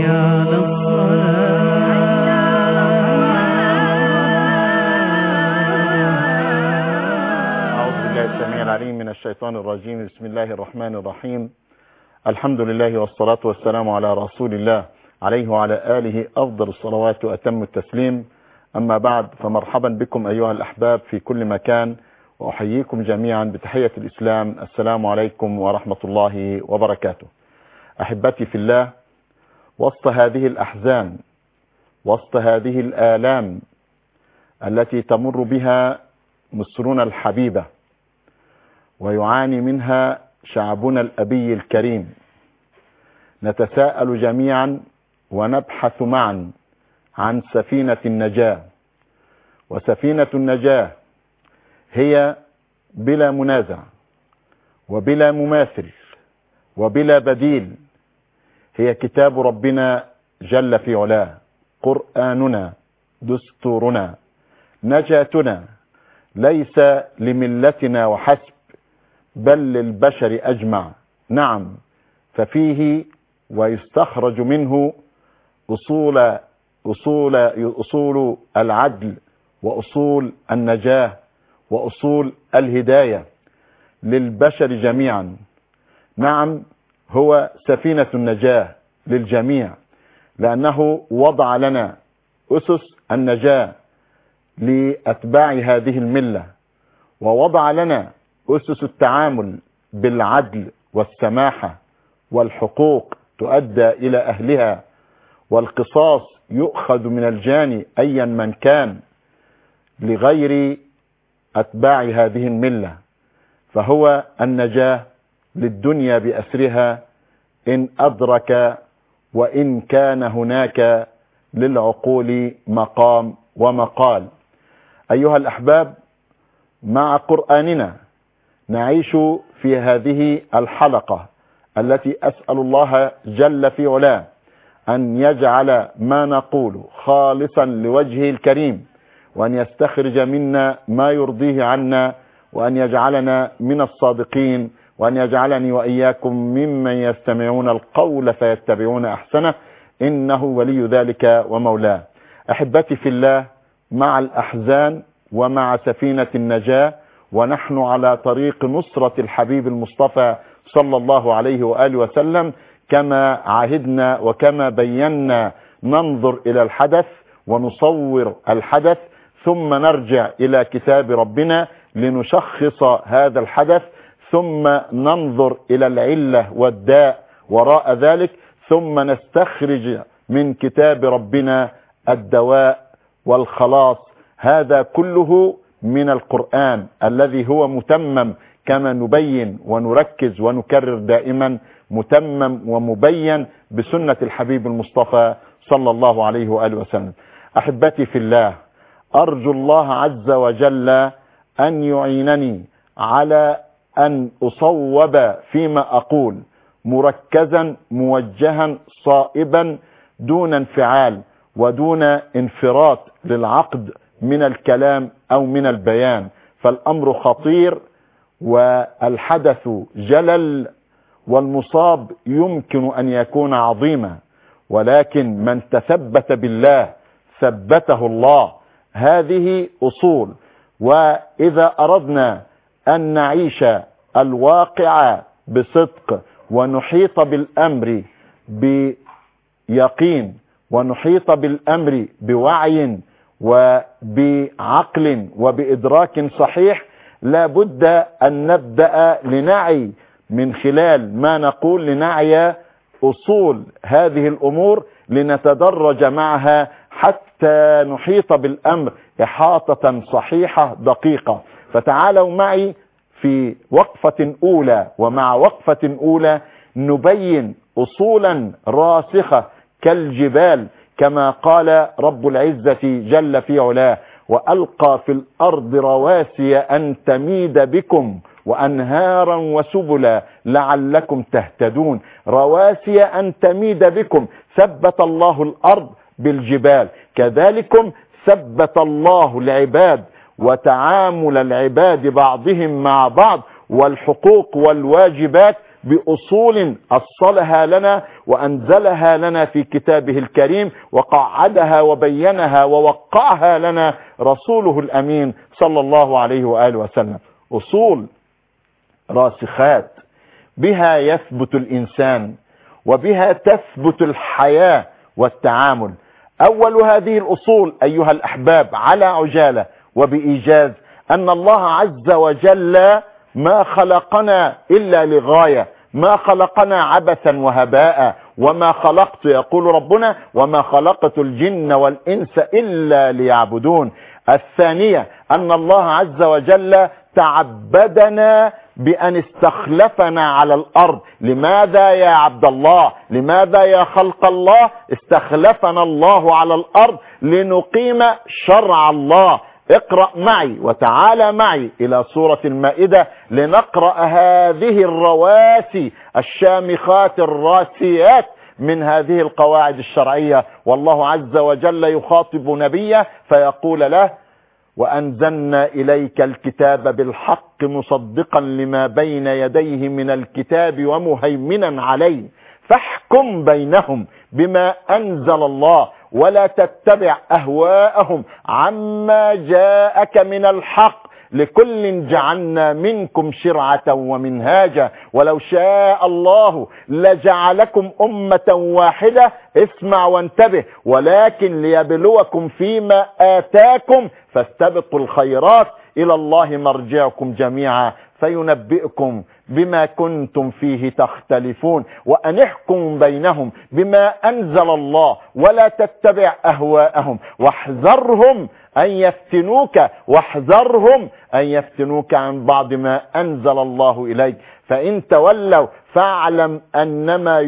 على السميع العليم من الشيطان الرجيم. بسم الله الرحمن الرحيم. الحمد لله والصلاة والسلام على رسول الله عليه وعلى آله أفضل الصلوات وأتم التسليم. أما بعد، فمرحبا بكم أيها الأحباب في كل مكان، وأحييكم جميعا بتحية الإسلام. السلام عليكم ورحمة الله وبركاته. أحبتي في الله، وسط هذه الأحزان، وسط هذه الآلام التي تمر بها مصرنا الحبيبة ويعاني منها شعبنا الأبي الكريم، نتساءل جميعا ونبحث معا عن سفينة النجاة. وسفينة النجاة هي بلا منازع وبلا مماثل وبلا بديل، هي كتاب ربنا جل في علاه، قرآننا دستورنا نجاتنا، ليس لملتنا وحسب بل للبشر أجمع. نعم، ففيه ويستخرج منه أصول العدل وأصول النجاة وأصول الهداية للبشر جميعا. نعم، هو سفينة النجاة للجميع، لأنه وضع لنا أسس النجاة لأتباع هذه الملة، ووضع لنا أسس التعامل بالعدل والسماحة، والحقوق تؤدى إلى أهلها، والقصاص يؤخذ من الجاني أيا من كان لغير أتباع هذه الملة. فهو النجاة للدنيا بأسرها إن أدرك، وإن كان هناك للعقول مقام ومقال. أيها الأحباب، مع قرآننا نعيش في هذه الحلقة التي أسأل الله جل في علاه أن يجعل ما نقول خالصا لوجهه الكريم، وأن يستخرج منا ما يرضيه عنا، وأن يجعلنا من الصادقين، وأن يجعلني وإياكم ممن يستمعون القول فيتبعون أحسنه، إنه ولي ذلك ومولاه. أحبتي في الله، مع الأحزان ومع سفينة النجاة، ونحن على طريق نصرة الحبيب المصطفى صلى الله عليه وآله وسلم، كما عهدنا وكما بينا ننظر إلى الحدث ونصور الحدث، ثم نرجع إلى كتاب ربنا لنشخص هذا الحدث، ثم ننظر إلى العلة والداء وراء ذلك، ثم نستخرج من كتاب ربنا الدواء والخلاص. هذا كله من القرآن الذي هو متمم، كما نبين ونركز ونكرر دائما، متمم ومبين بسنة الحبيب المصطفى صلى الله عليه وآله وسلم. أحبتي في الله، أرجو الله عز وجل أن يعينني على أن أصوب فيما أقول، مركزا موجها صائبا، دون انفعال ودون انفراط للعقد من الكلام أو من البيان، فالأمر خطير والحدث جلل، والمصاب يمكن أن يكون عظيما، ولكن من تثبت بالله ثبته الله. هذه أصول. وإذا أردنا أن نعيش الواقع بصدق، ونحيط بالأمر بيقين، ونحيط بالأمر بوعي وبعقل وبإدراك صحيح، لا بد أن نبدأ لنعي من خلال ما نقول، لنعي أصول هذه الأمور، لنتدرج معها حتى نحيط بالأمر إحاطة صحيحة دقيقة. فتعالوا معي في وقفة أولى، ومع وقفة أولى نبين أصولا راسخة كالجبال، كما قال رب العزة جل في علاه: وألقى في الأرض رواسي أن تميد بكم وأنهارا وسبلا لعلكم تهتدون. رواسي أن تميد بكم، ثبت الله الأرض بالجبال، كذلكم ثبت الله العباد وتعامل العباد بعضهم مع بعض والحقوق والواجبات بأصول أصلها لنا وأنزلها لنا في كتابه الكريم، وقعدها وبينها ووقعها لنا رسوله الأمين صلى الله عليه وآله وسلم. أصول راسخات بها يثبت الإنسان وبها تثبت الحياة والتعامل. أول هذه الأصول أيها الأحباب على عجالة وبإيجاز أن الله عز وجل ما خلقنا إلا لغاية، ما خلقنا عبثا وهباء، وما خلقت يقول ربنا وما خلقت الجن والإنس إلا ليعبدون. الثانية أن الله عز وجل تعبدنا بأن استخلفنا على الأرض. لماذا يا عبد الله؟ لماذا يا خلق الله استخلفنا الله على الأرض؟ لنقيم شرع الله. اقرأ معي وتعالى معي إلى سورة المائدة لنقرأ هذه الرواسي الشامخات الراسيات من هذه القواعد الشرعية. والله عز وجل يخاطب نبيه فيقول له: وأنزلنا إليك الكتاب بالحق مصدقا لما بين يديه من الكتاب ومهيمنا عليه فاحكم بينهم بما أنزل الله ولا تتبع أهواءهم عما جاءك من الحق لكل جعلنا منكم شرعة ومنهاجا ولو شاء الله لجعلكم أمة واحدة. اسمع وانتبه: ولكن ليبلوكم فيما آتاكم فاستبقوا الخيرات إلى الله مرجعكم جميعا فينبئكم بما كنتم فيه تختلفون وأن احكم بينهم بما أنزل الله ولا تتبع أهواءهم واحذرهم أن يفتنوك عن بعض ما أنزل الله إليك فإن تولوا فاعلم أنما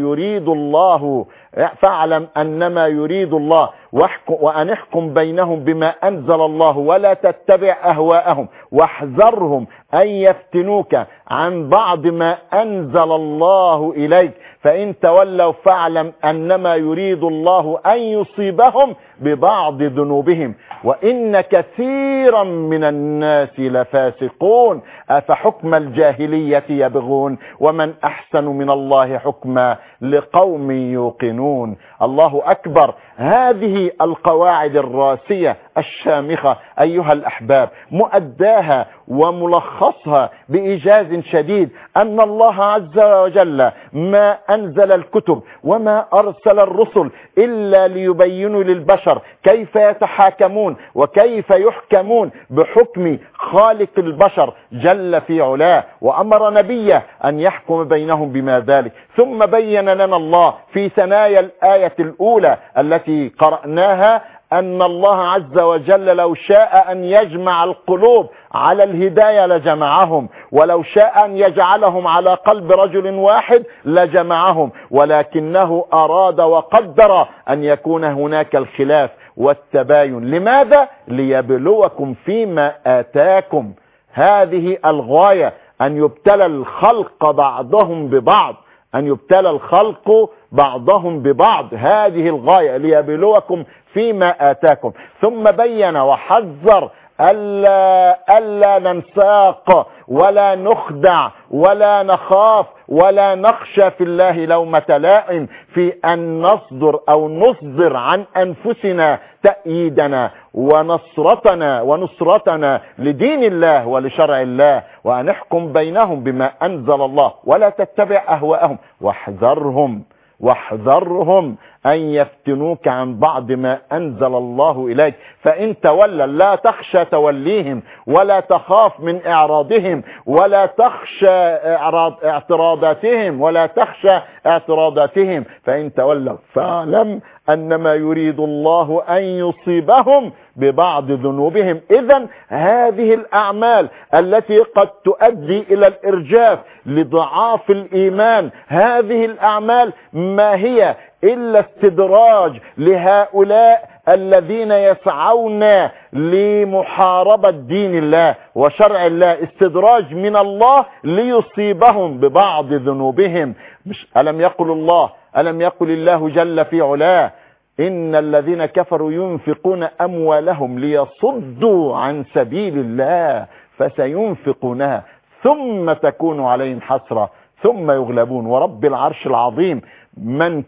يريد الله وأن احكم بينهم بما أنزل الله ولا تتبع أهواءهم واحذرهم أن يفتنوك عن بعض ما أنزل الله إليك فإن تولوا فاعلم أنما يريد الله أن يصيبهم ببعض ذنوبهم وإن كثيرا من الناس لفاسقون أفحكم الجاهلية يبغون ومن أحسن من الله حكما لقوم يوقنون. الله أكبر. هذه القواعد الراسية الشامخة أيها الأحباب مؤداها وملخصها بإيجاز شديد أن الله عز وجل ما أنزل الكتب وما أرسل الرسل إلا ليبينوا للبشر كيف يتحاكمون وكيف يحكمون بحكم خالق البشر جل في علاه وأمر نبيه أن يحكم بينهم بما ذلك. ثم بين لنا الله في ثنايا الآية الأولى التي قرأناها أن الله عز وجل لو شاء أن يجمع القلوب على الهداية لجمعهم ولو شاء أن يجعلهم على قلب رجل واحد لجمعهم ولكنه أراد وقدر أن يكون هناك الخلاف والتباين. لماذا؟ ليبلوكم فيما آتاكم. هذه الغاية أن يبتلى الخلق بعضهم ببعض، أن يبتلى الخلق بعضهم ببعض، هذه الغاية ليبلوكم فيما آتاكم. ثم بين وحذر ألا ننساق ولا نخدع ولا نخاف ولا نخشى في الله لومة لائم في أن نصدر عن أنفسنا تأييدنا ونصرتنا لدين الله ولشرع الله وأن نحكم بينهم بما أنزل الله ولا تتبع أهواءهم واحذرهم أن يفتنوك عن بعض ما أنزل الله إليك فإن تولى لا تخشى توليهم ولا تخاف من إعراضهم ولا تخشى اعتراضاتهم فإن تولوا فاعلم أنما يريد الله أن يصيبهم ببعض ذنوبهم. إذن هذه الأعمال التي قد تؤدي إلى الإرجاف لضعاف الإيمان، هذه الأعمال ما هي إلا استدراج لهؤلاء الذين يسعون لمحاربة دين الله وشرع الله، استدراج من الله ليصيبهم ببعض ذنوبهم. ألم يقل الله جل في علاه إن الذين كفروا ينفقون أموالهم ليصدوا عن سبيل الله فسينفقونها ثم تكون عليهم حسرة ثم يغلبون. ورب العرش العظيم من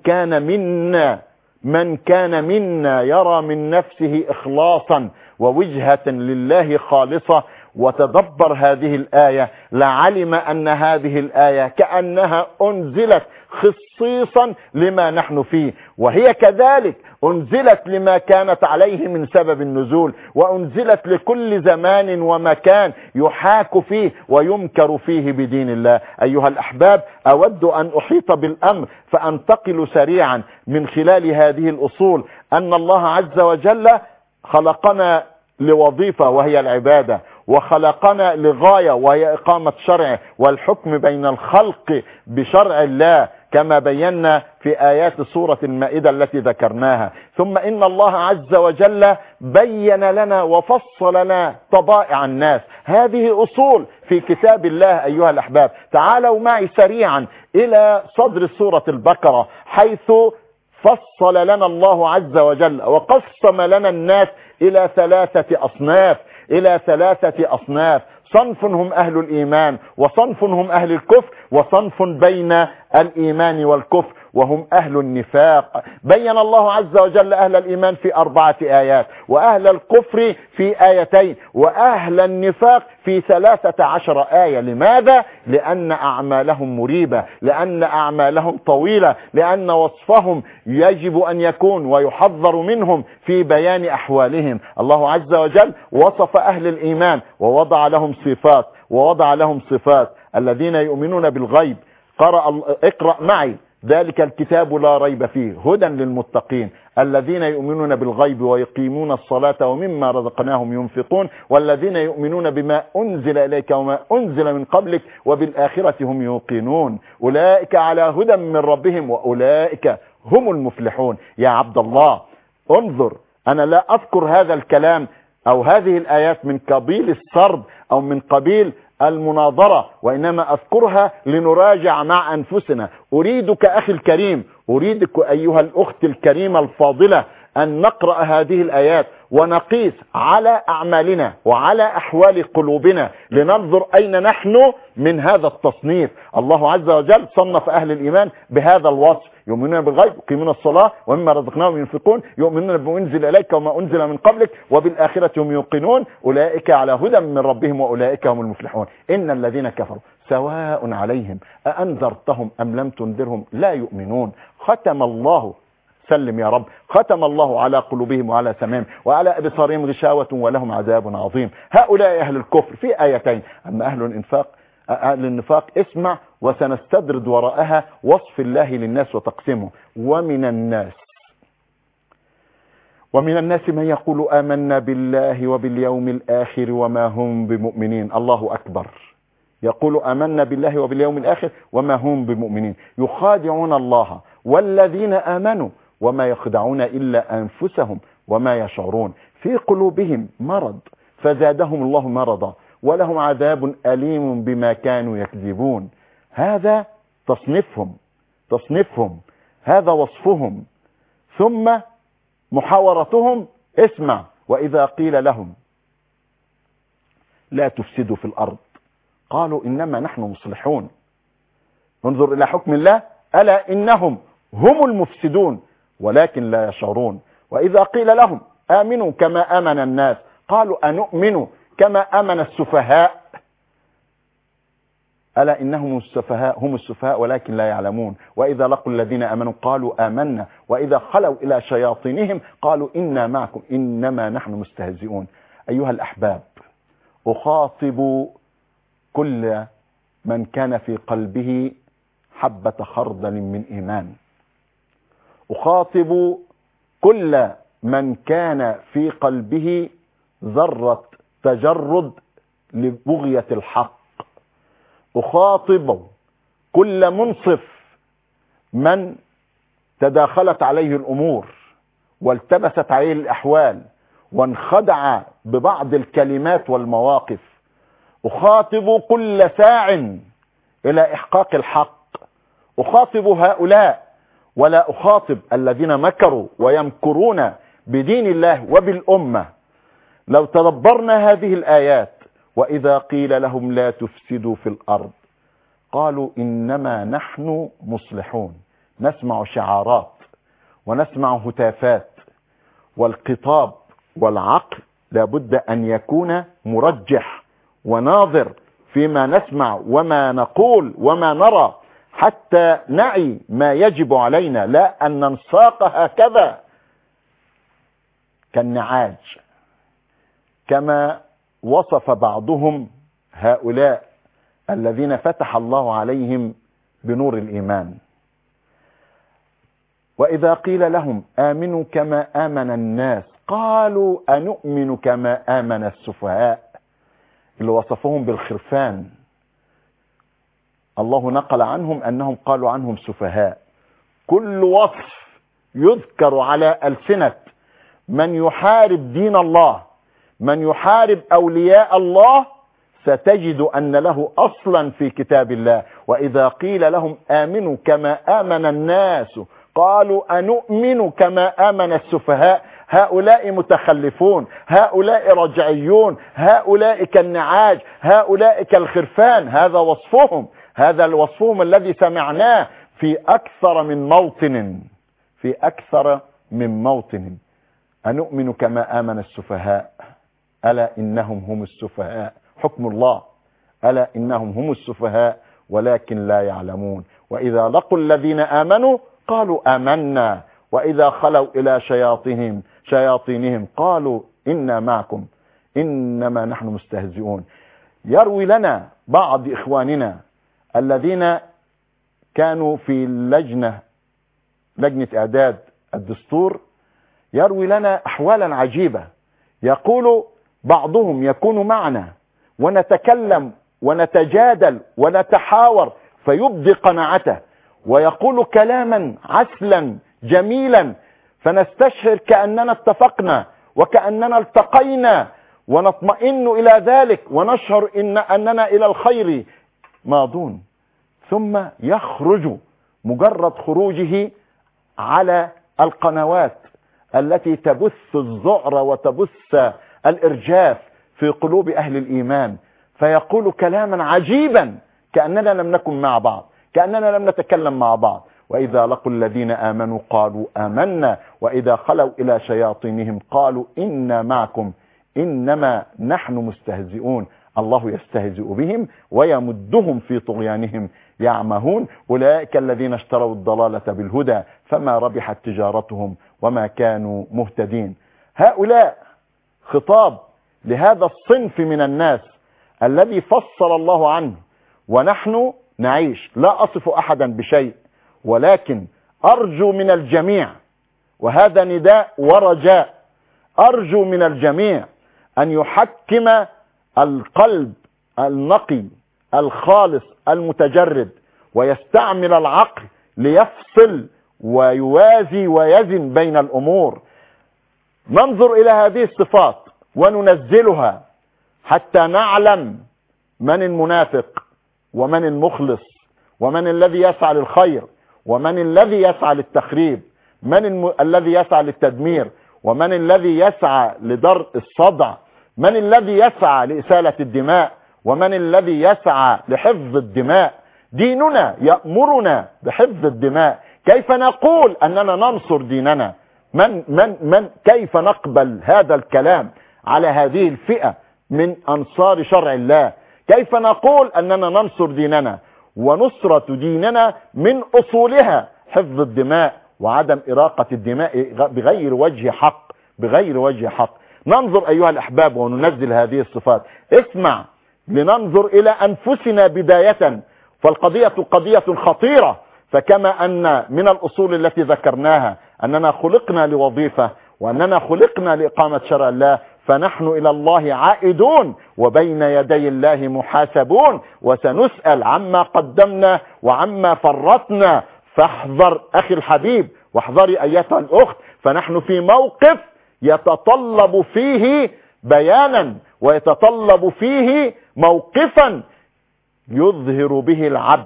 كان منا يرى من نفسه إخلاصا ووجهة لله خالصة وتدبر هذه الآية لعلم أن هذه الآية كأنها أنزلت خصيصا لما نحن فيه، وهي كذلك أنزلت لما كانت عليه من سبب النزول، وأنزلت لكل زمان ومكان يحاك فيه ويمكر فيه بدين الله. أيها الأحباب، أود أن أحيط بالأمر فأنتقل سريعا من خلال هذه الأصول أن الله عز وجل خلقنا لوظيفة وهي العبادة، وخلقنا لغاية وهي إقامة شرعه والحكم بين الخلق بشرع الله كما بينا في آيات سورة المائدة التي ذكرناها. ثم إن الله عز وجل بين لنا وفصل لنا طبائع الناس. هذه أصول في كتاب الله. أيها الأحباب، تعالوا معي سريعا إلى صدر سورة البقرة، حيث فصل لنا الله عز وجل وقسم لنا الناس إلى ثلاثة أصناف. صنف هم أهل الإيمان، وصنف هم أهل الكفر، وصنف بين الإيمان والكفر وهم أهل النفاق. بين الله عز وجل أهل الإيمان في 4 آيات، وأهل الكفر في آيتين، وأهل النفاق في 13 آية. لماذا؟ لأن أعمالهم مريبة، لأن أعمالهم طويلة، لأن وصفهم يجب أن يكون ويحذر منهم في بيان أحوالهم. الله عز وجل وصف أهل الإيمان ووضع لهم صفات الذين يؤمنون بالغيب. اقرأ معي: ذلك الكتاب لا ريب فيه هدى للمتقين الذين يؤمنون بالغيب ويقيمون الصلاة ومما رزقناهم ينفقون والذين يؤمنون بما أنزل إليك وما أنزل من قبلك وبالآخرة هم يوقنون أولئك على هدى من ربهم وأولئك هم المفلحون. يا عبد الله، انظر، أنا لا أذكر هذا الكلام أو هذه الآيات من قبيل السرد أو من قبيل المناظرة، وإنما أذكرها لنراجع مع أنفسنا. أريدك أخي الكريم، أريدك أيها الأخت الكريمة الفاضلة أن نقرأ هذه الآيات ونقيس على أعمالنا وعلى أحوال قلوبنا لننظر أين نحن من هذا التصنيف. الله عز وجل صنف أهل الإيمان بهذا الوصف: يؤمنون بالغيب، يقيمون الصلاة ومما رزقناهم ينفقون، يؤمنون بما أنزل إليك وما أنزل من قبلك وبالآخرة هم يوقنون أولئك على هدى من ربهم وأولئك هم المفلحون. إن الذين كفروا سواء عليهم أأنذرتهم أم لم تنذرهم لا يؤمنون. ختم الله، سلم يا رب، ختم الله على قلوبهم وعلى سمعهم وعلى أبصارهم غشاوة ولهم عذاب عظيم. هؤلاء أهل الكفر في آيتين. أما أهل النفاق اسمع وسنستدرد وراءها وصف الله للناس وتقسمه. ومن الناس من يقول آمنا بالله وباليوم الآخر وما هم بمؤمنين. الله أكبر. يقول آمنا بالله وباليوم الآخر وما هم بمؤمنين، يخادعون الله والذين آمنوا وما يخدعون إلا أنفسهم وما يشعرون. في قلوبهم مرض فزادهم الله مرضا ولهم عذاب أليم بما كانوا يكذبون. هذا تصنيفهم، هذا وصفهم. ثم محاورتهم، اسمع: وإذا قيل لهم لا تفسدوا في الأرض قالوا إنما نحن مصلحون. انظر إلى حكم الله: ألا إنهم هم المفسدون ولكن لا يشعرون. وإذا قيل لهم آمنوا كما آمن الناس قالوا أنؤمن كما آمن السفهاء. ألا إنهم هم السفهاء ولكن لا يعلمون. وإذا لقوا الذين آمنوا قالوا آمنا وإذا خلوا إلى شياطينهم قالوا إنا معكم إنما نحن مستهزئون. أيها الأحباب، أخاطب كل من كان في قلبه حبة خردل من إيمان، أخاطب كل من كان في قلبه ذرة تجرد لبغية الحق، أخاطب كل منصف من تداخلت عليه الأمور والتبست عليه الأحوال وانخدع ببعض الكلمات والمواقف، أخاطب كل ساع إلى إحقاق الحق، أخاطب هؤلاء ولا أخاطب الذين مكروا ويمكرون بدين الله وبالأمة. لو تدبرنا هذه الآيات: وإذا قيل لهم لا تفسدوا في الأرض قالوا إنما نحن مصلحون. نسمع شعارات ونسمع هتافات، والخطاب والعقل لابد أن يكون مرجح وناظر فيما نسمع وما نقول وما نرى، حتى نعي ما يجب علينا، لا أن ننساق هكذا كالنعاج كما وصف بعضهم هؤلاء الذين فتح الله عليهم بنور الإيمان. وإذا قيل لهم آمنوا كما آمن الناس قالوا أنؤمن كما آمن السفهاء، اللي وصفهم بالخرفان. الله نقل عنهم أنهم قالوا عنهم سفهاء. كل وصف يذكر على ألسنة من يحارب دين الله، من يحارب أولياء الله، ستجد أن له أصلا في كتاب الله. وإذا قيل لهم آمنوا كما آمن الناس قالوا أنؤمن كما آمن السفهاء. هؤلاء متخلفون، هؤلاء رجعيون، هؤلاء كالنعاج، هؤلاء كالخرفان. هذا وصفهم، هذا وصفهم الذي سمعناه في أكثر من موطن. أنؤمن كما آمن السفهاء ألا إنهم هم السفهاء. حكم الله، ألا إنهم هم السفهاء ولكن لا يعلمون. وإذا لقوا الذين آمنوا قالوا آمنا، وإذا خلوا إلى شياطينهم قالوا إنا معكم إنما نحن مستهزئون. يروي لنا بعض إخواننا الذين كانوا في لجنة إعداد الدستور، يروي لنا أحوالا عجيبة. يقول بعضهم يكون معنا ونتكلم ونتجادل ونتحاور فيبدي قناعته، ويقول كلاما عسلا جميلا فنستشعر كأننا اتفقنا وكأننا التقينا ونطمئن إلى ذلك ونشعر أننا إلى الخير ماضون. ثم يخرج مجرد خروجه على القنوات التي تبث الذعر وتبث الإرجاف في قلوب أهل الإيمان، فيقول كلاما عجيبا كأننا لم نكن مع بعض، كأننا لم نتكلم مع بعض. وإذا لقوا الذين آمنوا قالوا آمنا، وإذا خلوا إلى شياطينهم قالوا إنا معكم إنما نحن مستهزئون. الله يستهزئ بهم ويمدهم في طغيانهم يعمهون. أولئك الذين اشتروا الضلالة بالهدى فما ربحت تجارتهم وما كانوا مهتدين. هؤلاء خطاب لهذا الصنف من الناس الذي فصل الله عنه، ونحن نعيش. لا أصف أحدا بشيء، ولكن أرجو من الجميع، وهذا نداء ورجاء، أرجو من الجميع أن يحكم القلب النقي الخالص المتجرد، ويستعمل العقل ليفصل ويوازي ويزن بين الأمور. ننظر إلى هذه الصفات وننزلها حتى نعلم من المنافق ومن المخلص، ومن الذي يسعى للخير ومن الذي يسعى للتخريب، من الذي يسعى للتدمير ومن الذي يسعى لدرء الصدع، من الذي يسعى لإسالة الدماء ومن الذي يسعى لحفظ الدماء. ديننا يأمرنا بحفظ الدماء. كيف نقول أننا ننصر ديننا؟ كيف نقبل هذا الكلام على هذه الفئة من أنصار شرع الله؟ كيف نقول أننا ننصر ديننا؟ ونصرة ديننا من أصولها حفظ الدماء وعدم إراقة الدماء بغير وجه حق. ننظر أيها الأحباب وننزل هذه الصفات. اسمع، لننظر إلى أنفسنا بداية، فالقضية قضية خطيرة. فكما أن من الأصول التي ذكرناها أننا خلقنا لوظيفة وأننا خلقنا لإقامة شرع الله، فنحن إلى الله عائدون وبين يدي الله محاسبون، وسنسأل عما قدمنا وعما فرطنا. فاحذر أخي الحبيب واحذري أيتها الأخت، فنحن في موقف يتطلب فيه بيانا ويتطلب فيه موقفا يظهر به العبد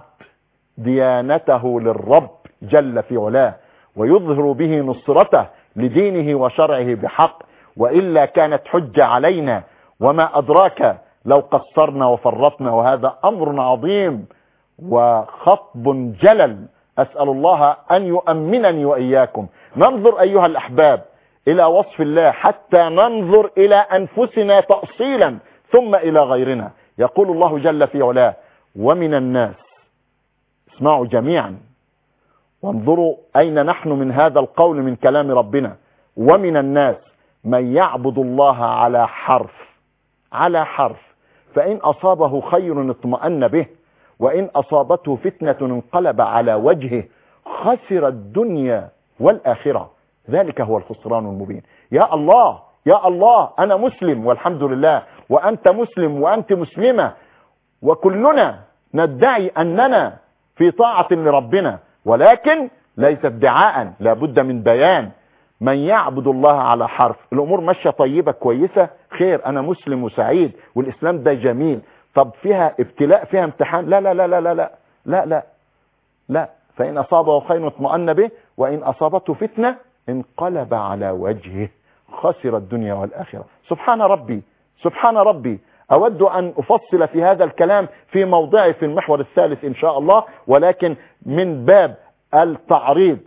ديانته للرب جل في علاه، ويظهر به نصرته لدينه وشرعه بحق. وإلا كانت حجة علينا، وما أدراك لو قصرنا وفرطنا، وهذا أمر عظيم وخطب جلل. أسأل الله أن يؤمنني وإياكم. ننظر أيها الأحباب إلى وصف الله حتى ننظر إلى أنفسنا تأصيلا ثم إلى غيرنا. يقول الله جل في علاه: ومن الناس، اسمعوا جميعا وانظروا أين نحن من هذا القول من كلام ربنا: ومن الناس من يعبد الله على حرف فإن أصابه خير اطمأن به وإن أصابته فتنة انقلب على وجهه خسر الدنيا والآخرة ذلك هو الخسران المبين. يا الله يا الله، أنا مسلم والحمد لله، وأنت مسلم وأنت مسلمة، وكلنا ندعي أننا في طاعة لربنا، ولكن ليس ادعاء، لابد من بيان. من يعبد الله على حرف، الأمور ماشية طيبة كويسة، خير، أنا مسلم وسعيد والإسلام ده جميل. طب فيها ابتلاء، فيها امتحان؟ لا لا لا لا لا لا لا لا, لا. فإن أصابه خير اطمأن به وإن أصابته فتنة انقلب على وجهه خسر الدنيا والآخرة. سبحان ربي سبحان ربي. أود أن أفصل في هذا الكلام في موضعي في المحور الثالث إن شاء الله، ولكن من باب التعريض.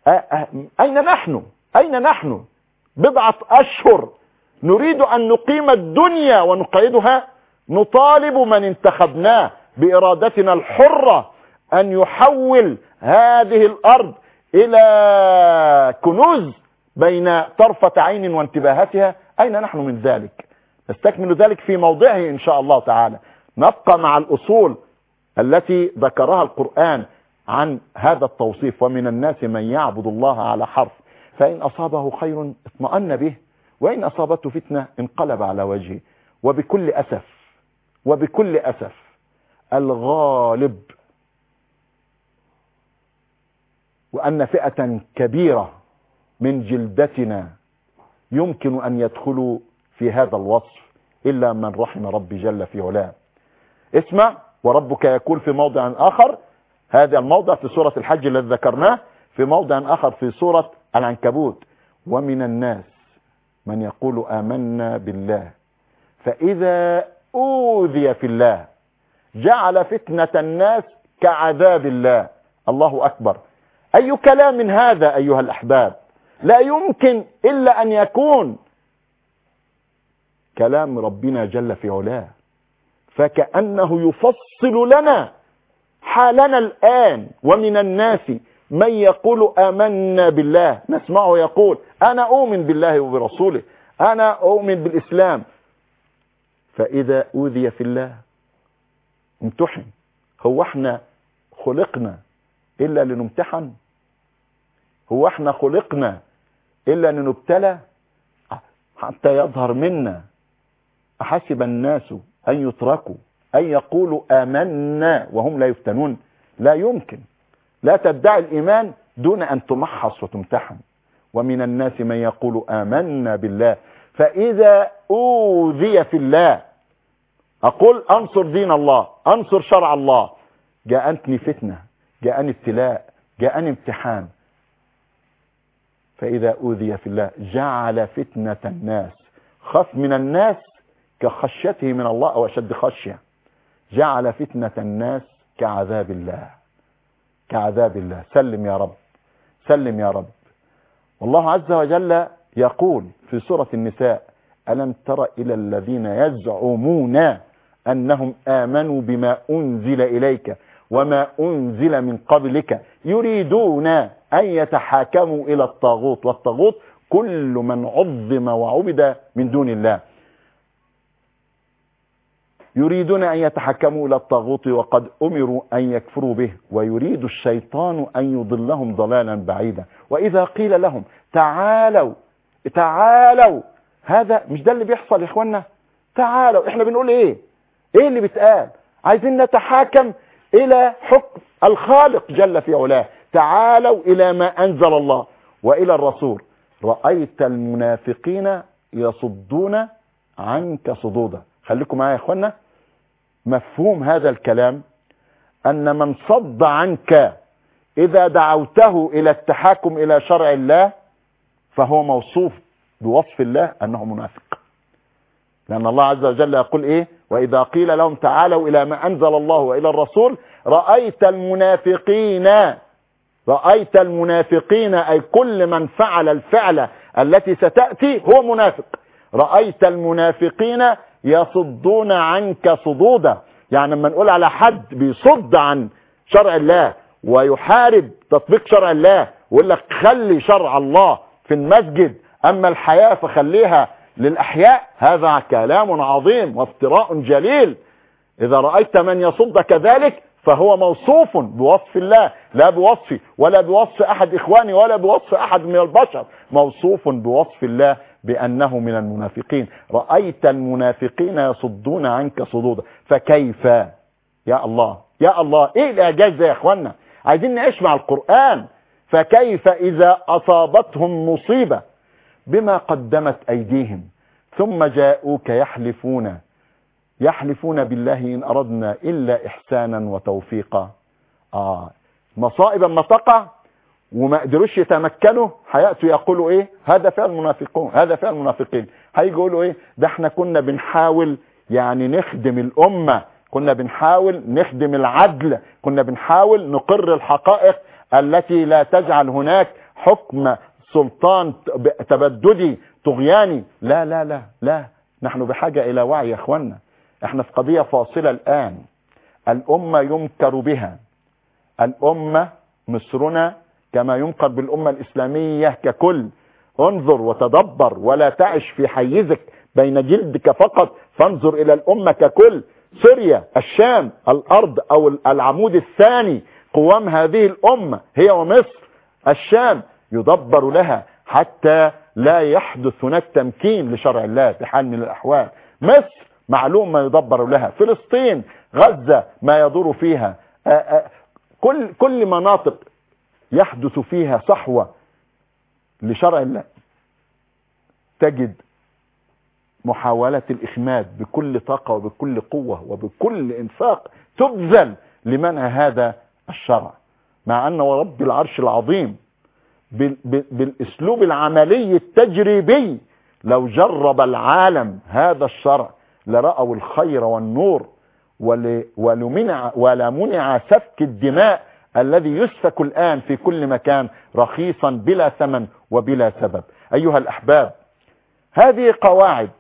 أين نحن؟ بضعة أشهر نريد أن نقيم الدنيا ونقيدها، نطالب من انتخبناه بإرادتنا الحرة أن يحول هذه الأرض إلى كنوز بين طرفة عين وانتباهاتها. أين نحن من ذلك؟ نستكمل ذلك في موضعه إن شاء الله تعالى. نبقى مع الأصول التي ذكرها القرآن عن هذا التوصيف: ومن الناس من يعبد الله على حرف فإن أصابه خير اطمأن به وإن أصابته فتنة انقلب على وجهه. وبكل أسف الغالب وأن فئة كبيرة من جلدتنا يمكن أن يدخلوا في هذا الوصف إلا من رحم ربي جل في علاه. اسمع، وربك يقول في موضع آخر، هذا الموضع في سورة الحج الذي ذكرناه، في موضع آخر في سورة العنكبوت: ومن الناس من يقول آمنا بالله فإذا أوذي في الله جعل فتنة الناس كعذاب الله. الله أكبر. أي كلام هذا أيها الأحباب؟ لا يمكن إلا أن يكون كلام ربنا جل في علاه، فكأنه يفصل لنا حالنا الآن. ومن الناس من يقول آمنا بالله، نسمعه يقول: أنا أؤمن بالله وبرسوله، أنا أؤمن بالإسلام، فإذا أوذي في الله امتحن. هو احنا خلقنا إلا لنمتحن؟ هو احنا خلقنا إلا لنبتلى حتى يظهر منا؟ أحسب الناس أن يتركوا أن يقولوا آمنا وهم لا يفتنون؟ لا يمكن. لا تدعي الإيمان دون أن تمحص وتمتحن. ومن الناس من يقول آمنا بالله فإذا أوذي في الله، أقول أنصر دين الله، أنصر شرع الله، جاءتني فتنة، جاءني ابتلاء، جاءني امتحان، فإذا أوذي في الله جعل فتنة الناس، خاف من الناس كخشيته من الله أو أشد خشية، جعل فتنة الناس كعذاب الله، كعذاب الله. سلم يا رب، سلم يا رب. والله عز وجل يقول في سورة النساء: ألم تر إلى الذين يزعمون أنهم آمنوا بما أنزل إليك وما أنزل من قبلك يريدون أن يتحاكموا إلى الطاغوت، والطاغوت كل من عظم وعبد من دون الله، يريدون أن يتحكموا إلى الطاغوت وقد أمروا أن يكفروا به ويريد الشيطان أن يضلهم ضلالا بعيدا. وإذا قيل لهم تعالوا تعالوا، هذا مش ده اللي بيحصل يا إخوانا؟ تعالوا، إحنا بنقول إيه اللي بيتقال؟ عايزين نتحاكم إلى حكم الخالق جل في علاه، تعالوا إلى ما أنزل الله وإلى الرسول. رأيت المنافقين يصدون عنك صدودا. خليكم معايا يا إخوانا. مفهوم هذا الكلام أن من صد عنك إذا دعوته إلى التحاكم إلى شرع الله فهو موصوف بوصف الله أنه منافق، لأن الله عز وجل يقول إيه؟ وإذا قيل لهم تعالوا إلى ما أنزل الله وإلى الرسول رأيت المنافقين أي كل من فعل الفعلة التي ستأتي هو منافق. رأيت المنافقين يصدون عنك صدودا. يعني لما نقول على حد بيصد عن شرع الله ويحارب تطبيق شرع الله ويقول لك خلي شرع الله في المسجد أما الحياة فخليها للأحياء، هذا كلام عظيم وافتراء جليل. إذا رأيت من يصد كذلك فهو موصوف بوصف الله، لا بوصفي ولا بوصف أحد إخواني ولا بوصف أحد من البشر، موصوف بوصف الله بأنه من المنافقين. رأيت المنافقين يصدون عنك صدودا. فكيف يا الله يا الله، إيه الإعجاز ده يا إخوانا؟ عايزين نعيش مع القرآن. فكيف إذا أصابتهم مصيبة بما قدمت أيديهم ثم جاءوك يحلفون بالله إن أردنا إلا إحسانا وتوفيقا. مصائب ما تقع وما قدروش يتمكنوا هيأتوا يقولوا إيه؟ هذا فعل المنافقون، هذا فعل المنافقين. هيجوا يقولوا إيه؟ ده احنا كنا بنحاول يعني نخدم الأمة، كنا بنحاول نخدم العدل، كنا بنحاول نقر الحقائق التي لا تجعل هناك حكم سلطان تبددي طغياني. لا لا لا لا، نحن بحاجة إلى وعي يا إخوانا. احنا في قضية فاصلة الآن. الأمة يمكر بها، الأمة مصرنا كما يمكر بالأمة الإسلامية ككل. انظر وتدبر ولا تعش في حيزك بين جلدك فقط، فانظر إلى الأمة ككل. سوريا، الشام، الأرض أو العمود الثاني قوام هذه الأمة هي ومصر. الشام يدبر لها حتى لا يحدث هناك تمكين لشرع الله بحال من الأحوال. مصر معلوم ما يدبر لها. فلسطين، غزة ما يدور فيها، كل مناطق يحدث فيها صحوة لشرع الله تجد محاولة الإخماد بكل طاقة وبكل قوة وبكل إنفاق تبذل لمنع هذا الشرع. مع أن ورب العرش العظيم بالأسلوب العملي التجريبي لو جرب العالم هذا الشرع لرأوا الخير والنور ولا منع سفك الدماء الذي يسفك الآن في كل مكان رخيصا بلا ثمن وبلا سبب. أيها الأحباب، هذه قواعد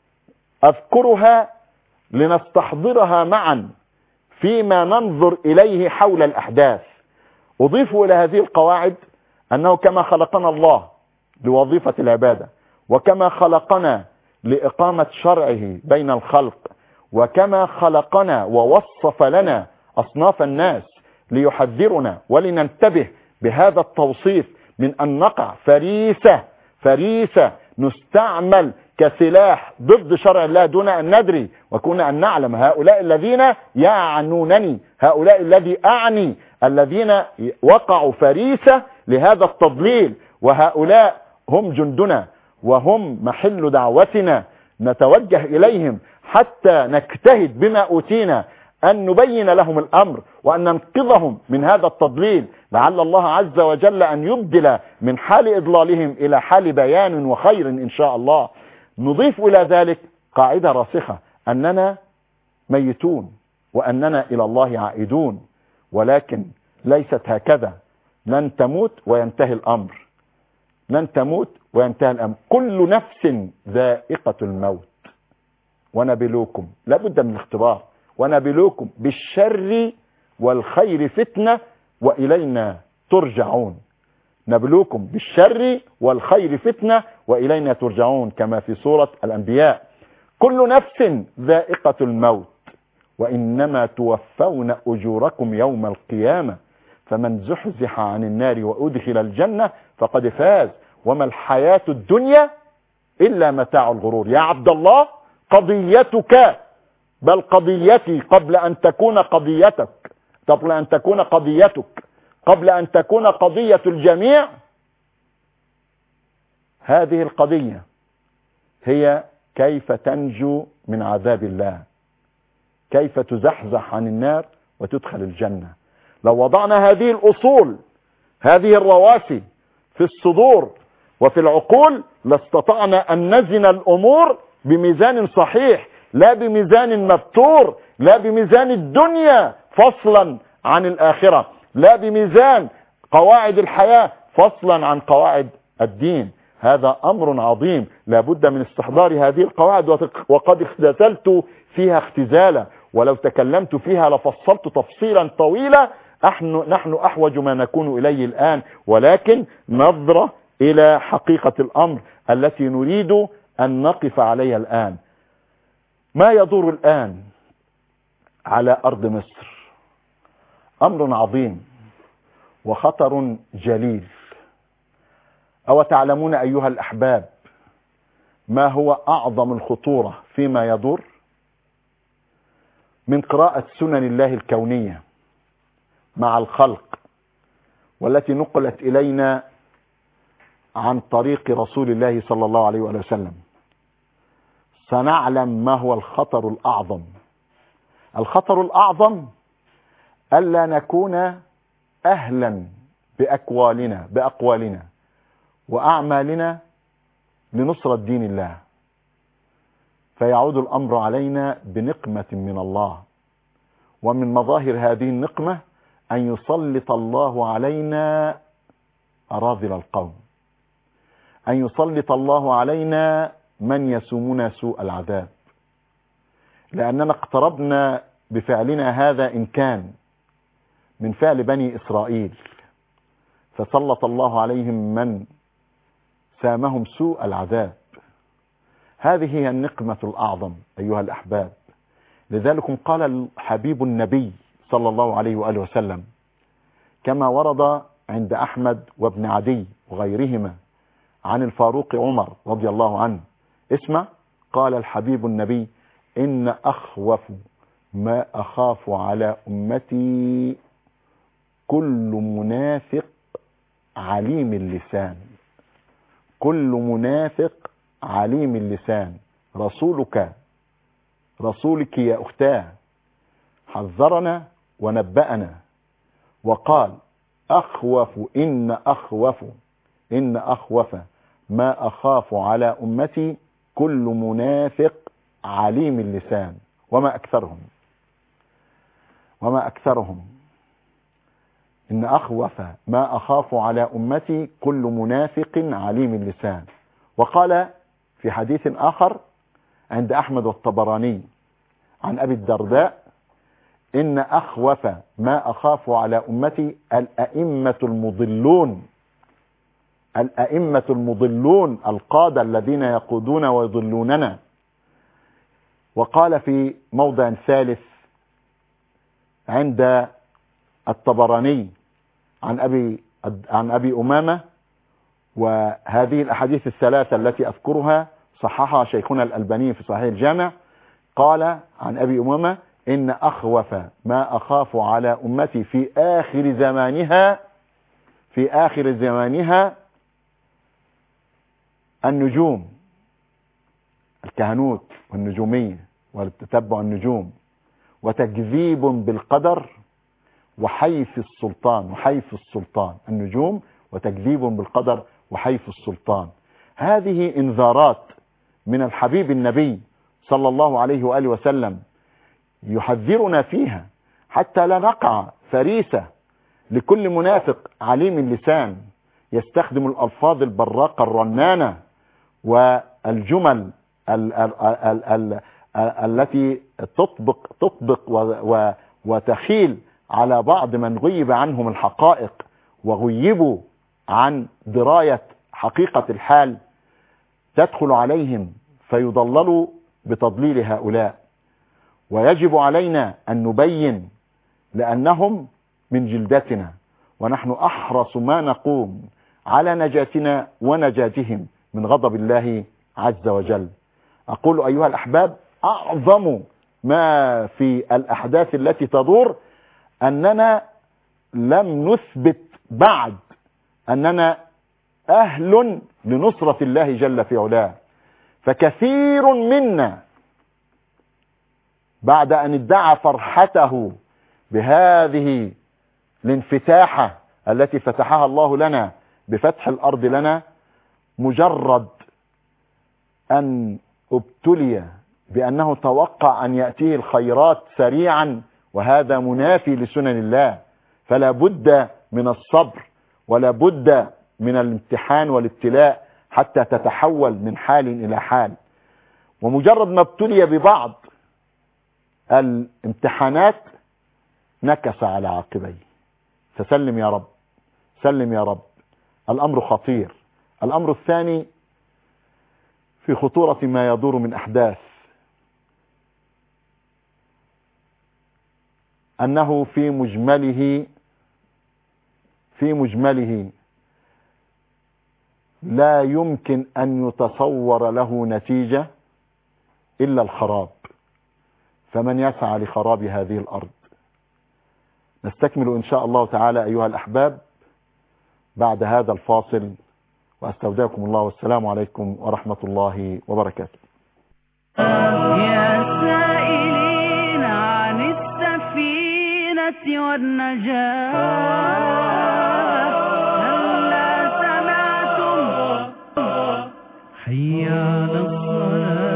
أذكرها لنستحضرها معا فيما ننظر إليه حول الأحداث. أضيف إلى هذه القواعد أنه كما خلقنا الله لوظيفة العبادة، وكما خلقنا لإقامة شرعه بين الخلق، وكما خلقنا ووصف لنا أصناف الناس ليحذرنا ولننتبه بهذا التوصيف من أن نقع فريسة نستعمل كسلاح ضد شرع الله دون أن ندري وكنا أن نعلم. هؤلاء الذين يعنونني، هؤلاء الذي أعني، الذين وقعوا فريسة لهذا التضليل، وهؤلاء هم جندنا وهم محل دعوتنا. نتوجه إليهم حتى نجتهد بما أوتينا أن نبين لهم الأمر وأن ننقذهم من هذا التضليل، لعل الله عز وجل أن يبدل من حال إضلالهم إلى حال بيان وخير إن شاء الله. نضيف إلى ذلك قاعدة راسخة أننا ميتون وأننا إلى الله عائدون، ولكن ليست هكذا. لن تموت وينتهي الأمر، لن تموت وينتهي الأمر. كل نفس ذائقة الموت ونبلوكم، لابد من الاختبار، ونبلوكم بالشر والخير فتنة وإلينا ترجعون. نبلوكم بالشر والخير فتنة وإلينا ترجعون كما في سورة الأنبياء. كل نفس ذائقة الموت وإنما توفون أجوركم يوم القيامة فمن زحزح عن النار وأدخل الجنة فقد فاز وما الحياة الدنيا إلا متاع الغرور. يا عبد الله، قضيتك بل قضيتي قبل أن تكون قضيتك، قبل أن تكون قضيتك، قبل أن تكون قضية الجميع، هذه القضية هي كيف تنجو من عذاب الله، كيف تزحزح عن النار وتدخل الجنة. لو وضعنا هذه الأصول، هذه الرواسي في الصدور وفي العقول لاستطعنا أن نزن الأمور بميزان صحيح لا بميزان مفتور، لا بميزان الدنيا فصلا عن الآخرة، لا بميزان قواعد الحياة فصلا عن قواعد الدين. هذا أمر عظيم لا بد من استحضار هذه القواعد، وقد اختزلت فيها اختزالا، ولو تكلمت فيها لفصلت تفصيلا طويلا. نحن أحوج ما نكون إليه الآن، ولكن نظرة إلى حقيقة الأمر التي نريد أن نقف عليها الآن. ما يدور الآن على أرض مصر أمر عظيم وخطر جليل. أو تعلمون أيها الأحباب ما هو أعظم الخطورة فيما يدور؟ من قراءة سنن الله الكونية مع الخلق، والتي نقلت إلينا عن طريق رسول الله صلى الله عليه وسلم، سنعلم ما هو الخطر الأعظم. الخطر الأعظم ألا نكون أهلا بأقوالنا وأعمالنا لنصرة دين الله، فيعود الأمر علينا بنقمة من الله. ومن مظاهر هذه النقمة أن يسلط الله علينا أراذل القوم، أن يسلط الله علينا من يسومنا سوء العذاب، لأننا اقتربنا بفعلنا هذا إن كان من فعل بني إسرائيل، فسلط الله عليهم من سامهم سوء العذاب. هذه هي النقمة الأعظم أيها الأحباب. لذلك قال الحبيب النبي صلى الله عليه وآله وسلم كما ورد عند أحمد وابن عدي وغيرهما عن الفاروق عمر رضي الله عنه، اسمع، قال الحبيب النبي: إن أخوف ما أخاف على أمتي كل منافق عليم اللسان. كل منافق عليم اللسان. رسولك يا أختاه حذرنا ونبأنا وقال: إن أخوف ما أخاف على أمتي كل منافق عليم اللسان. وما أكثرهم. إن أخوف ما أخاف على أمتي كل منافق عليم اللسان. وقال في حديث آخر عند أحمد والطبراني عن أبي الدرداء: إن أخوف ما أخاف على أمتي الأئمة المضلون القادة الذين يقودون ويضلوننا. وقال في موضع ثالث عند الطبراني عن أبي أمامة، وهذه الأحاديث الثلاثة التي أذكرها صححها شيخنا الألباني في صحيح الجامع، قال عن أبي أمامة: إن أخوف ما أخاف على أمتي في آخر زمانها النجوم، الكهنوت والنجومية والتتبع النجوم، وتكذيب بالقدر، وحيف السلطان. النجوم وتكذيب بالقدر وحيف السلطان. هذه انذارات من الحبيب النبي صلى الله عليه وآله وسلم يحذرنا فيها حتى لا نقع فريسة لكل منافق عليم اللسان يستخدم الألفاظ البراقة الرنانة والجمل التي تطبق وتخيل على بعض من غيب عنهم الحقائق وغيبوا عن دراية حقيقة الحال، تدخل عليهم فيضللوا بتضليل هؤلاء. ويجب علينا أن نبين لأنهم من جلدتنا، ونحن أحرص ما نقوم على نجاتنا ونجاتهم من غضب الله عز وجل. أقول أيها الأحباب: أعظم ما في الأحداث التي تدور أننا لم نثبت بعد أننا أهل لنصرة الله جل في علاه. فكثير منا بعد أن ادعى فرحته بهذه الانفتاحة التي فتحها الله لنا بفتح الأرض لنا، مجرد أن ابتلي بأنه توقع أن يأتيه الخيرات سريعا، وهذا منافي لسنن الله. فلا بد من الصبر، ولا بد من الامتحان والابتلاء حتى تتحول من حال إلى حال. ومجرد ما ابتلي ببعض الامتحانات نكس على عاقبيه. فسلم يا رب، سلم يا رب. الأمر خطير. الأمر الثاني في خطورة ما يدور من أحداث، أنه في مجمله لا يمكن أن يتصور له نتيجة إلا الخراب. فمن يسعى لخراب هذه الأرض؟ نستكمل إن شاء الله تعالى أيها الأحباب بعد هذا الفاصل، وأستودعكم الله، والسلام عليكم ورحمة الله وبركاته. يا سائلين عن السفينة والنجاة، هلا سمعتم حي على الصلاة.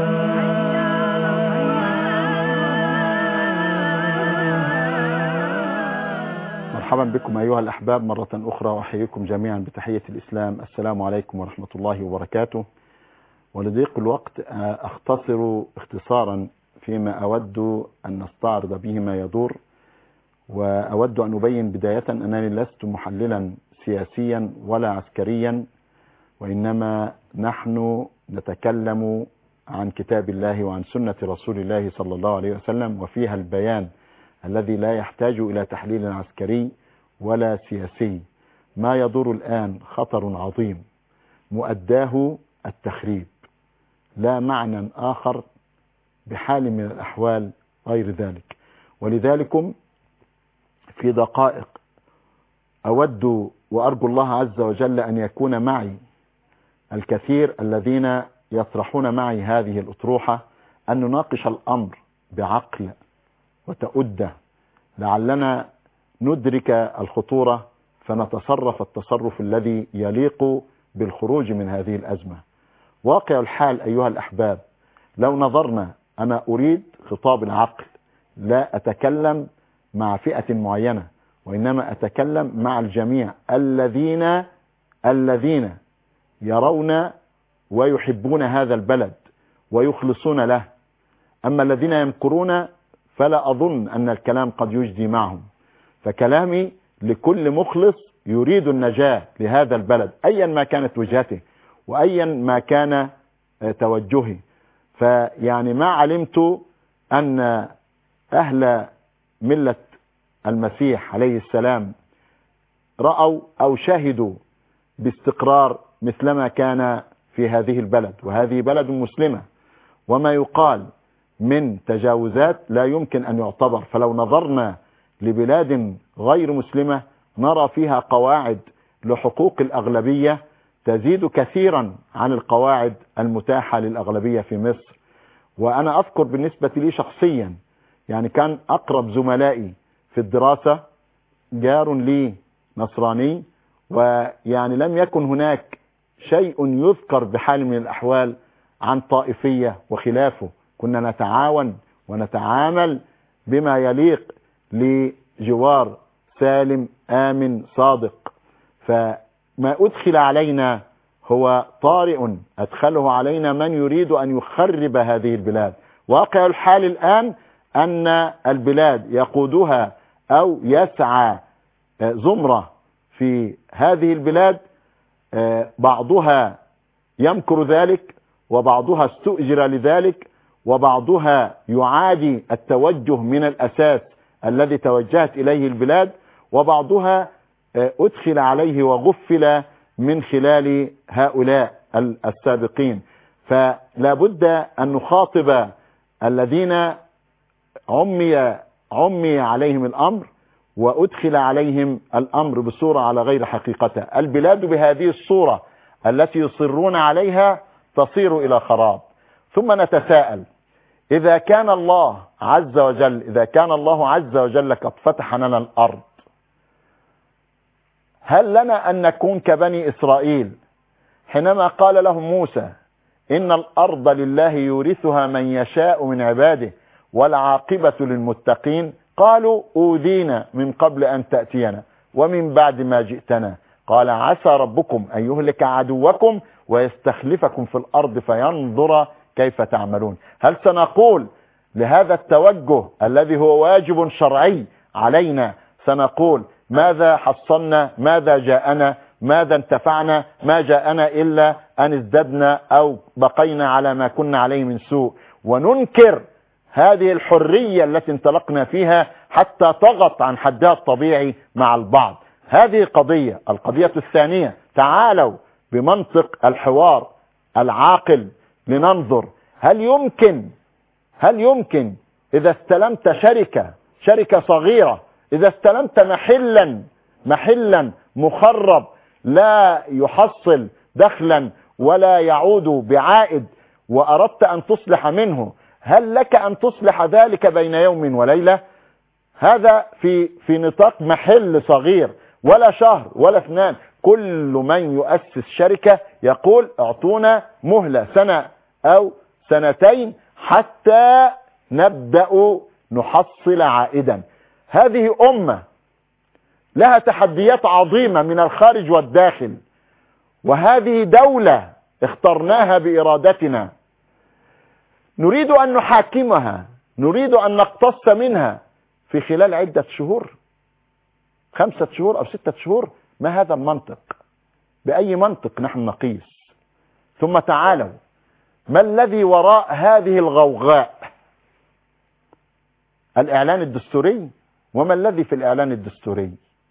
مرحبا بكم أيها الأحباب مرة أخرى، وأحييكم جميعا بتحية الإسلام. السلام عليكم ورحمة الله وبركاته. ولضيق الوقت أختصر اختصارا فيما أود أن نستعرض به ما يدور، وأود أن أبين بداية أنني لست محللا سياسيا ولا عسكريا، وإنما نحن نتكلم عن كتاب الله وعن سنة رسول الله صلى الله عليه وسلم، وفيها البيان الذي لا يحتاج إلى تحليل عسكري ولا سياسي. ما يدور الآن خطر عظيم مؤداه التخريب، لا معنى آخر بحال من الأحوال غير ذلك. ولذلك في دقائق أود وأرجو الله عز وجل أن يكون معي الكثير الذين يطرحون معي هذه الأطروحة، أن نناقش الأمر بعقل وتؤدة، لعلنا ندرك الخطورة فنتصرف التصرف الذي يليق بالخروج من هذه الأزمة. واقع الحال أيها الأحباب، لو نظرنا، أنا أريد خطاب العقل، لا أتكلم مع فئة معينة، وإنما أتكلم مع الجميع الذين يرون ويحبون هذا البلد ويخلصون له. أما الذين يمكرون فلا أظن أن الكلام قد يجدي معهم. فكلامي لكل مخلص يريد النجاة لهذا البلد أيا ما كانت وجهته وأيا ما كان توجهي. فيعني ما علمت أن أهل ملة المسيح عليه السلام رأوا أو شهدوا باستقرار مثلما كان في هذه البلد، وهذه بلد مسلمة، وما يقال من تجاوزات لا يمكن أن يعتبر. فلو نظرنا لبلاد غير مسلمة نرى فيها قواعد لحقوق الأغلبية تزيد كثيرا عن القواعد المتاحة للأغلبية في مصر. وأنا أذكر بالنسبة لي شخصيا، يعني كان أقرب زملائي في الدراسة جار لي نصراني، ويعني لم يكن هناك شيء يذكر بحال من الأحوال عن طائفية وخلافه. كنا نتعاون ونتعامل بما يليق لجوار سالم آمن صادق. فما أدخل علينا هو طارئ أدخله علينا من يريد أن يخرب هذه البلاد. واقع الحال الآن أن البلاد يقودها أو يسعى زمرة في هذه البلاد، بعضها يمكر ذلك، وبعضها استؤجر لذلك، وبعضها يعادي التوجه من الأساس الذي توجهت إليه البلاد، وبعضها أدخل عليه وغفل من خلال هؤلاء السابقين. فلا بد أن نخاطب الذين عمي عليهم الأمر وأدخل عليهم الأمر بصورة على غير حقيقتها. البلاد بهذه الصورة التي يصرون عليها تصير إلى خراب. ثم نتساءل، إذا كان الله عز وجل قد فتح لنا الأرض، هل لنا أن نكون كبني إسرائيل حينما قال لهم موسى إن الأرض لله يورثها من يشاء من عباده والعاقبة للمتقين. قالوا أوذينا من قبل أن تأتينا ومن بعد ما جئتنا. قال عسى ربكم أن يهلك عدوكم ويستخلفكم في الأرض فينظر كيف تعملون. هل سنقول لهذا التوجه الذي هو واجب شرعي علينا، سنقول ماذا حصلنا، ماذا جاءنا، ماذا انتفعنا؟ ما جاءنا إلا أن ازددنا أو بقينا على ما كنا عليه من سوء، وننكر هذه الحرية التي انطلقنا فيها حتى تغط عن حدها الطبيعي مع البعض. هذه قضية. القضية الثانية، تعالوا بمنطق الحوار العاقل لننظر هل يمكن إذا استلمت شركة صغيرة، إذا استلمت محلا مخرب لا يحصل دخلا ولا يعود بعائد وأردت أن تصلح منه، هل لك أن تصلح ذلك بين يوم وليلة؟ هذا في نطاق محل صغير، ولا شهر ولا 2. كل من يؤسس شركة يقول اعطونا مهلة 1 أو 2 حتى نبدأ نحصل عائدا. هذه أمة لها تحديات عظيمة من الخارج والداخل، وهذه دولة اخترناها بإرادتنا، نريد أن نحاكمها، نريد أن نقتص منها في خلال عدة شهور، 5 شهور أو 6 شهور. ما هذا المنطق؟ بأي منطق نحن نقيس؟ ثم تعالوا، ما الذي وراء هذه الغوغاء؟ الإعلان الدستوري. وما الذي في الإعلان الدستوري؟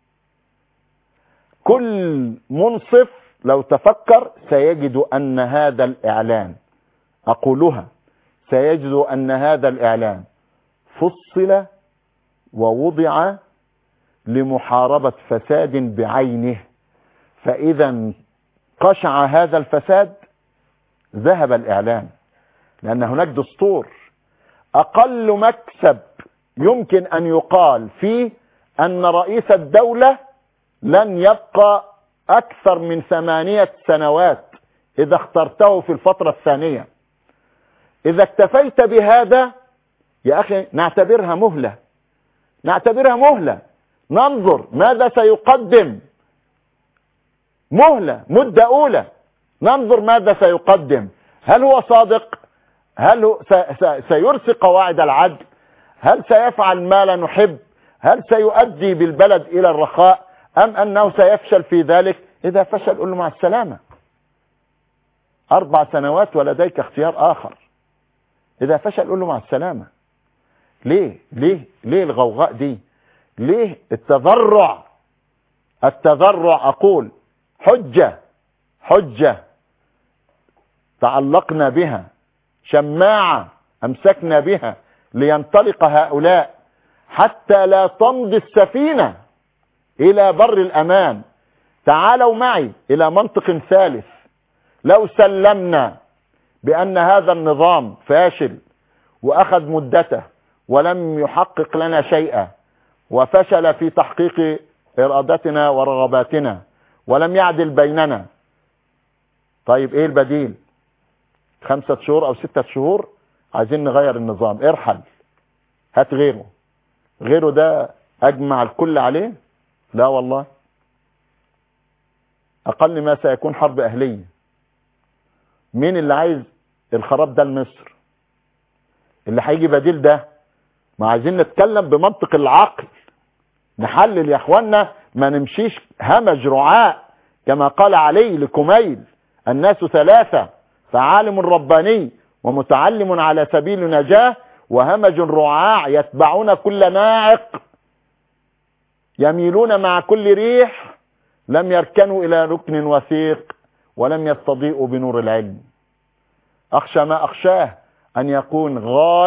كل منصف لو تفكر سيجد أن هذا الإعلان، أقولها، سيجد أن هذا الإعلان فصل ووضع لمحاربة فساد بعينه، فإذا قشع هذا الفساد ذهب الإعلان، لأن هناك دستور. أقل مكسب يمكن أن يقال فيه أن رئيس الدولة لن يبقى أكثر من 8 سنوات إذا اخترته في الفترة الثانية. إذا اكتفيت بهذا يا أخي نعتبرها مهلة، ننظر ماذا سيقدم. مدة أولى، ننظر ماذا سيقدم. هل هو صادق؟ هل هو سيرسي قواعد العدل؟ هل سيفعل ما لا نحب؟ هل سيؤدي بالبلد إلى الرخاء أم أنه سيفشل في ذلك؟ إذا فشل قل له مع السلامة، 4 سنوات ولديك اختيار آخر. إذا فشل قل له مع السلامة. ليه الغوغاء دي؟ ليه التذرع؟ أقول حجة تعلقنا بها، شماعة أمسكنا بها لينطلق هؤلاء حتى لا تمضي السفينة إلى بر الأمان. تعالوا معي إلى منطق ثالث. لو سلمنا بأن هذا النظام فاشل وأخذ مدته ولم يحقق لنا شيئا وفشل في تحقيق إرادتنا ورغباتنا ولم يعدل بيننا، طيب إيه البديل؟ 5 شهور أو 6 شهور عايزين نغير النظام، ارحل، هات غيره ده أجمع الكل عليه؟ لا والله، أقل ما سيكون حرب أهلية. مين اللي عايز الخراب ده لمصر؟ اللي هيجي بديل ده؟ ما عايزين نتكلم بمنطق العقل، نحلل يا اخوانا، ما نمشيش همج رعاء كما قال علي لكميل: الناس 3، فعالم رباني ومتعلم على سبيل نجاة وهمج رعاع يتبعون كل ناعق يميلون مع كل ريح لم يركنوا إلى ركن وثيق ولم يستضيئوا بنور العلم. أخشى ما أخشاه أن يكون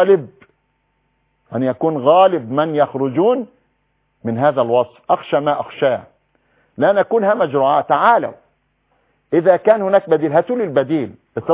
غالب من يخرجون من هذا الوصف، أخشى ما أخشاه، لا نكون همج رعاة. تعالوا إذا كان هناك بديل هاتوا لي البديل،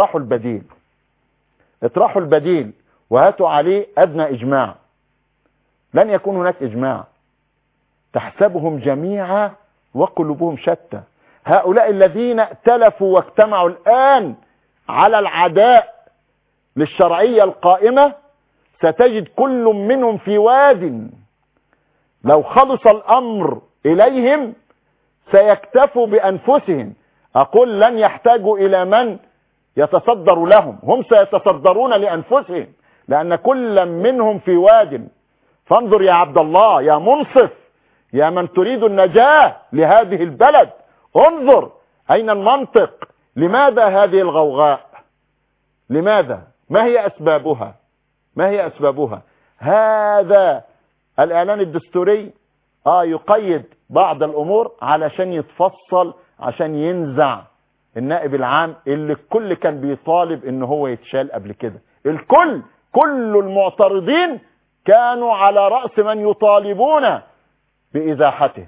اطرحوا البديل وهاتوا عليه أدنى إجماع. لن يكون هناك إجماع، تحسبهم جميعا وقلوبهم شتى. هؤلاء الذين ائتلفوا واجتمعوا الآن على العداء للشرعية القائمة ستجد كل منهم في واد. لو خلص الأمر إليهم سيكتفوا بأنفسهم. أقول لن يحتاجوا إلى من يتصدر لهم، هم سيتصدرون لأنفسهم، لأن كل منهم في واد. فانظر يا عبد الله، يا منصف، يا من تريد النجاة لهذه البلد، انظر أين المنطق؟ لماذا هذه الغوغاء؟ لماذا؟ ما هي أسبابها؟ ما هي أسبابها؟ هذا الإعلان الدستوري يقيد بعض الأمور علشان يتفصل، عشان ينزع النائب العام اللي الكل كان بيطالب إن هو يتشال قبل كده. كل المعترضين كانوا على رأس من يطالبون بإزاحته.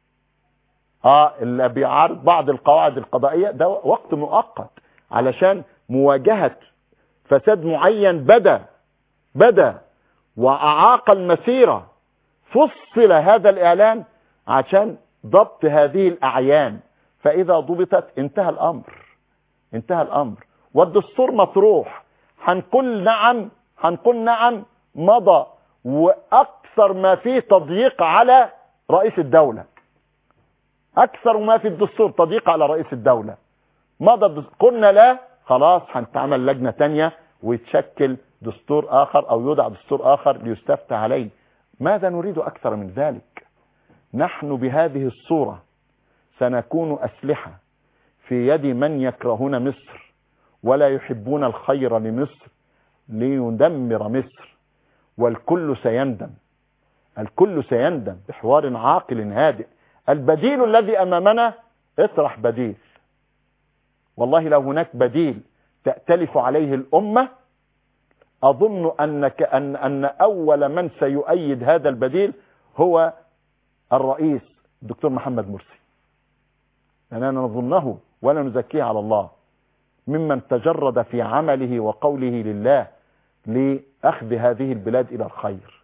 اللي بيعارض بعض القواعد القضائية ده وقت مؤقت علشان مواجهة فساد معين بدأ وأعاق المسيرة. فصل هذا الإعلان عشان ضبط هذه الأعيان، فإذا ضبطت انتهى الأمر والدستور مطروح. هنقول نعم مضى، وأكثر ما فيه تضييق على رئيس الدولة، أكثر ما في الدستور تضييق على رئيس الدولة. مضى، قلنا لا، خلاص هنتعمل لجنة تانية ويتشكل دستور آخر أو يوضع دستور آخر ليستفتى عليه. ماذا نريد أكثر من ذلك؟ نحن بهذه الصورة سنكون أسلحة في يد من يكرهون مصر ولا يحبون الخير لمصر ليدمر مصر، والكل سيندم بحوار عاقل هادئ. البديل الذي أمامنا اطرح بديل. والله لو هناك بديل تأتلف عليه الأمة أظن أن أول من سيؤيد هذا البديل هو الرئيس الدكتور محمد مرسي، لأننا نظنه ولا نزكيه على الله ممن تجرد في عمله وقوله لله لأخذ هذه البلاد إلى الخير.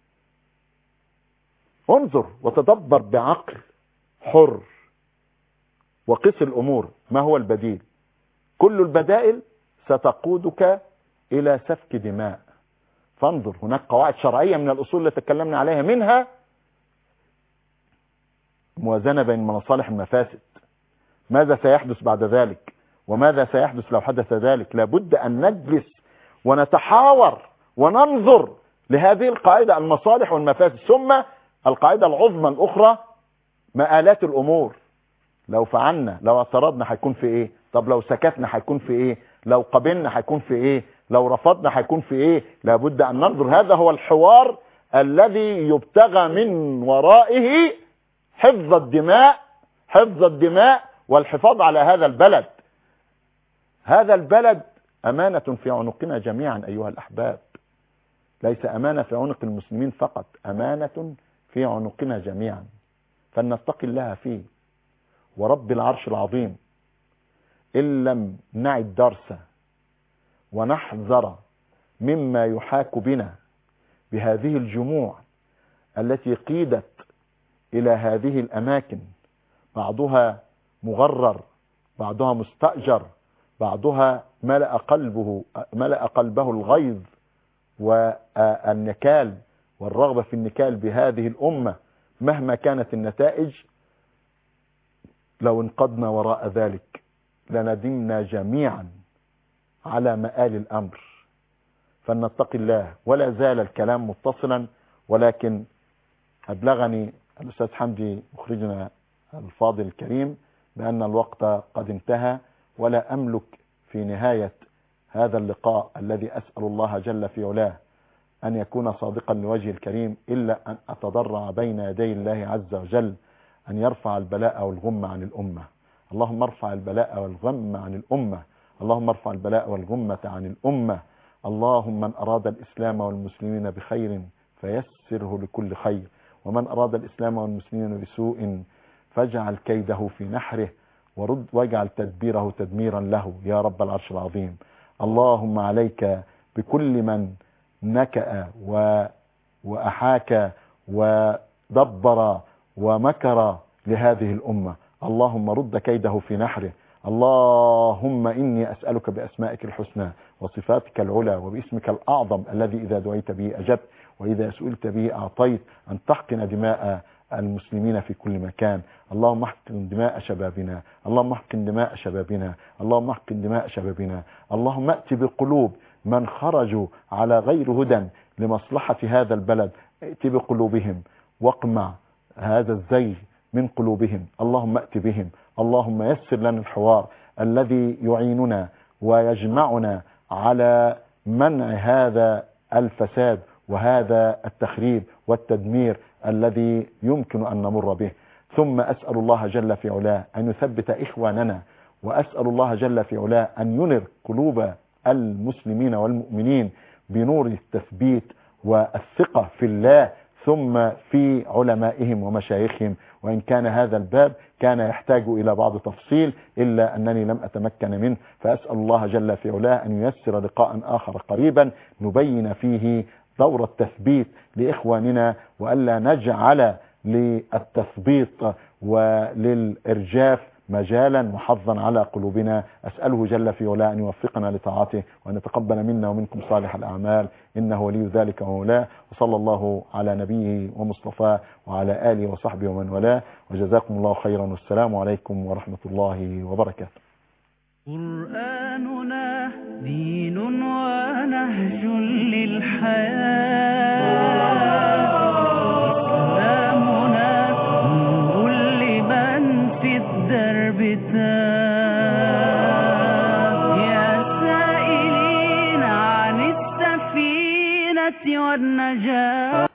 انظر وتدبر بعقل حر وقس الأمور. ما هو البديل؟ كل البدائل ستقودك إلى سفك دماء. فانظر، هناك قواعد شرعية من الأصول التي تكلمنا عليها، منها موازنة بين المصالح والمفاسد. ماذا سيحدث بعد ذلك؟ وماذا سيحدث لو حدث ذلك؟ لابد أن نجلس ونتحاور وننظر لهذه القاعدة، المصالح والمفاسد. ثم القاعدة العظمى الأخرى، مآلات الأمور. لو فعلنا، لو اعترضنا هيكون في ايه؟ طب لو سكتنا هيكون في ايه؟ لو قبلنا هيكون في ايه؟ لو رفضنا هيكون في ايه؟ لابد ان ننظر. هذا هو الحوار الذي يبتغى من ورائه حفظ الدماء والحفاظ على هذا البلد. هذا البلد أمانة في عنقنا جميعا أيها الأحباب، ليس أمانة في عنق المسلمين فقط، أمانة في عنقنا جميعا، فلنتقي الله فيه. ورب العرش العظيم إن لم نعد درسا ونحذر مما يحاك بنا بهذه الجموع التي قيدت إلى هذه الأماكن، بعضها مغرر، بعضها مستأجر، بعضها ملأ قلبه الغيظ والنكال والرغبة في النكال بهذه الأمة مهما كانت النتائج. لو انقضنا وراء ذلك لندمنا جميعا على مآل الأمر. فلنتقي الله. ولا زال الكلام متصلا، ولكن أبلغني الأستاذ حمدي مخرجنا الفاضل الكريم بأن الوقت قد انتهى، ولا أملك في نهاية هذا اللقاء الذي أسأل الله جل في علاه أن يكون صادقا لوجه الكريم إلا أن أتضرع بين يدي الله عز وجل أن يرفع البلاء والغم عن الأمة. اللهم ارفع البلاء والغم عن الأمة، اللهم ارفع البلاء والغمة عن الأمة. اللهم من أراد الإسلام والمسلمين بخير فيسره لكل خير، ومن أراد الإسلام والمسلمين بسوء فاجعل كيده في نحره واجعل تدبيره تدميرا له يا رب العرش العظيم. اللهم عليك بكل من نكأ وأحاك ودبر ومكر لهذه الأمة. اللهم رد كيده في نحره، اللهم إني أسألك بأسمائك الحسنى وصفاتك العلى وباسمك الأعظم الذي إذا دعيت به أجبت وإذا سئلت به أعطيت أن تحقن دماء المسلمين في كل مكان. اللهم احقن دماء شبابنا، اللهم احقن دماء شبابنا، اللهم احقن دماء شبابنا. اللهم ائت بقلوب من خرجوا على غير هدى لمصلحة هذا البلد، ائت بقلوبهم واقمع هذا الزيغ من قلوبهم. اللهم ائت بهم، اللهم يسر لنا الحوار الذي يعيننا ويجمعنا على منع هذا الفساد وهذا التخريب والتدمير الذي يمكن أن نمر به. ثم أسأل الله جل في علاه أن يثبت إخواننا، وأسأل الله جل في علاه أن ينر قلوب المسلمين والمؤمنين بنور التثبيت والثقة في الله ثم في علمائهم ومشايخهم. وإن كان هذا الباب كان يحتاج إلى بعض تفصيل إلا أنني لم أتمكن منه، فأسأل الله جل في علاه أن ييسر لقاء آخر قريبا نبين فيه دور التثبيت لإخواننا، وألا نجعل للتثبيط وللإرجاف مجالا وحظا على قلوبنا. أسأله جل في علاه أن يوفقنا لطاعته وأن يتقبل منا ومنكم صالح الأعمال، إنه ولي ذلك ومولاه. وصلى الله على نبيه ومصطفاه وعلى آله وصحبه ومن والاه، وجزاكم الله خيرا، والسلام عليكم ورحمة الله وبركاته. قرآننا دين ونهج للحياة، إسلامنا نور لمن في الدرب تاه. يا سائلين عن السفينة والنجاة